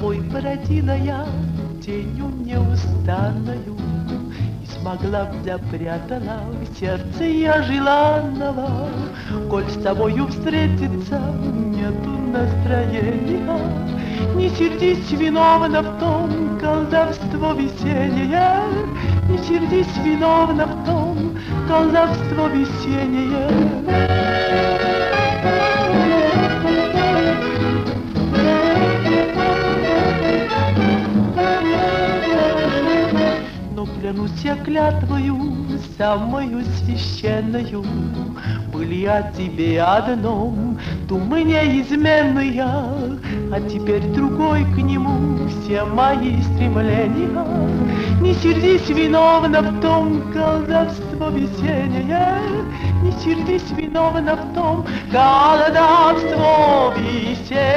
тобой породила я тенью неустанною, и смогла запрятала в сердце я желанного. Коль с тобою встретиться нету настроения, не сердись, виновна в том колдовство весеннее, не сердись, виновна в том колдовство весеннее. Но клянусь я клятвою, самою священною, были о тебе одном думы неизменные, а теперь другой к нему все мои стремления. Не сердись, виновна в том колдовство весеннее, не сердись, виновна в том колдовство весеннее.